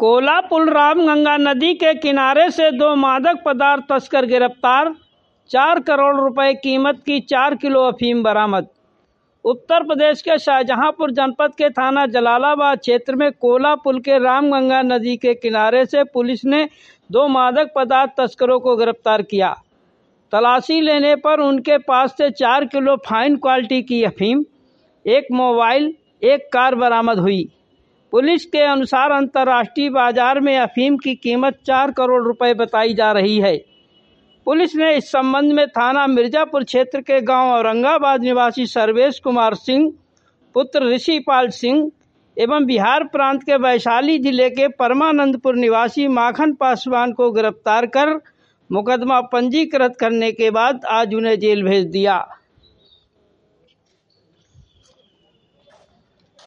कोल्हापुर रामगंगा नदी के किनारे से 2 मादक पदार्थ तस्कर गिरफ्तार। 4 करोड़ रुपए कीमत की 4 किलो अफीम बरामद। उत्तर प्रदेश के शाहजहांपुर जनपद के थाना जलालाबाद क्षेत्र में कोल्हापुर के रामगंगा नदी के किनारे से पुलिस ने 2 मादक पदार्थ तस्करों को गिरफ्तार किया। तलाशी लेने पर उनके पास से 4 किलो फाइन क्वालिटी की अफीम, 1 मोबाइल, 1 कार बरामद हुई। पुलिस के अनुसार अंतर्राष्ट्रीय बाजार में अफीम की कीमत 4 करोड़ रुपए बताई जा रही है। पुलिस ने इस संबंध में थाना मिर्जापुर क्षेत्र के गांव औरंगाबाद निवासी सर्वेश कुमार सिंह पुत्र ऋषिपाल सिंह एवं बिहार प्रांत के वैशाली जिले के परमानंदपुर निवासी माखन पासवान को गिरफ्तार कर मुकदमा पंजीकृत करने के बाद आज उन्हें जेल भेज दिया।